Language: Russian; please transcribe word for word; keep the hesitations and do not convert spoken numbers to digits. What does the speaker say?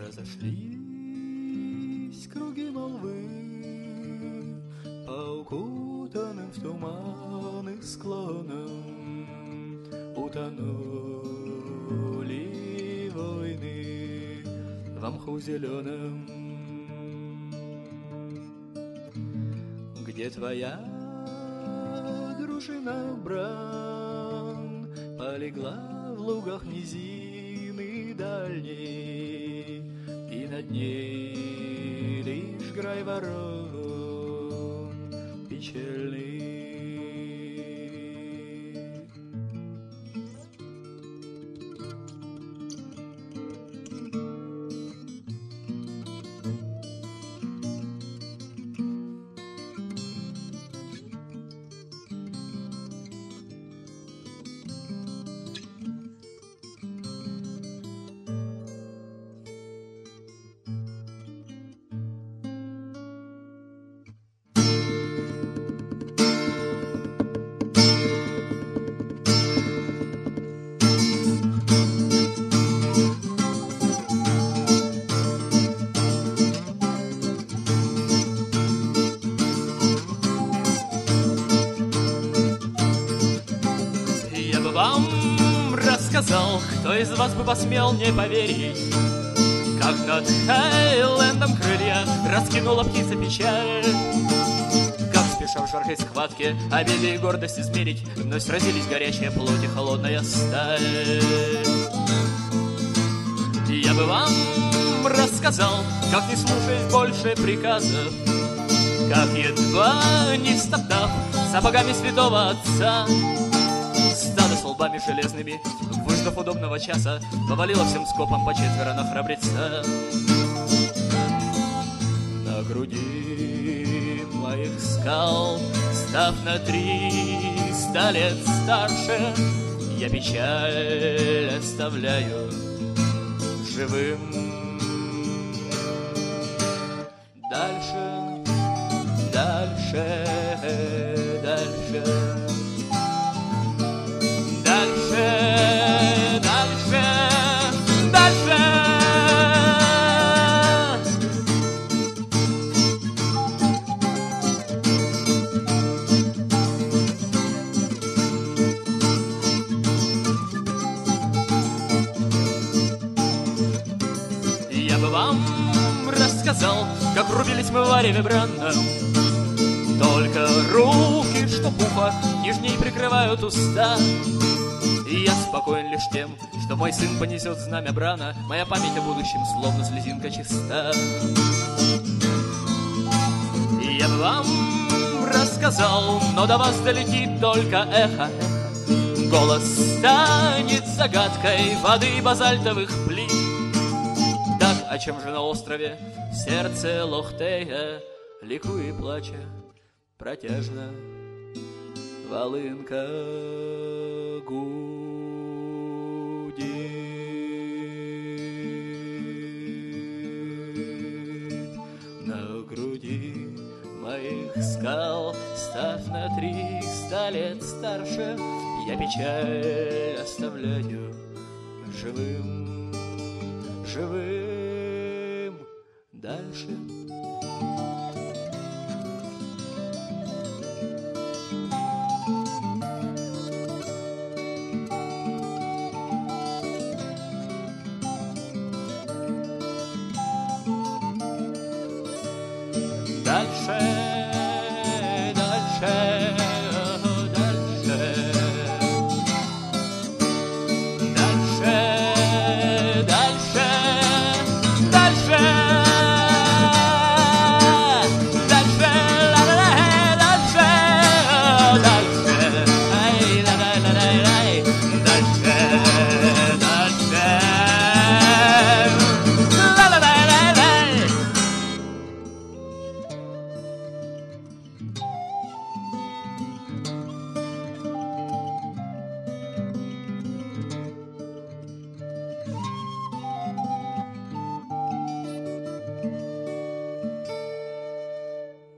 Разошлись круги молвы по укутанным в туманы склонам, утонули войны во мху зеленом. Где твоя дружина, бран, полегла в лугах низины дальней, и над ней лишь грай ворон печальный. Кто из вас бы посмел не поверить, как над Хайлендом крылья раскинула птица печаль, как, спеша в жаркой схватке обилие и гордость измерить, вновь сразились горячая плоть и холодная сталь. Я бы вам рассказал, как, не слушаясь больше приказов, как, едва не стоптав сапогами святого отца, стадо с лбами железными, выждав удобного часа, повалило всем скопом по четверо на храбреца. На груди моих скал, став на триста лет старше, я печаль оставляю живым. Дальше, дальше, дальше. Дальше, дальше, дальше. Я бы вам рассказал, как рубились мы в вареве бранном. Только руки, что пуха, нежней прикрывают уста. И я спокоен лишь тем, что мой сын понесет знамя брана. Моя память о будущем словно слезинка чиста. И я бы вам рассказал, но до вас долетит только эхо. Голос станет загадкой воды базальтовых плит. Так, о чем же на острове в сердце Лохтея, ликуя и плача, протяжно волынка гудит. На груди моих скал, став на триста лет старше, я печаль оставляю живым, живым. Дальше,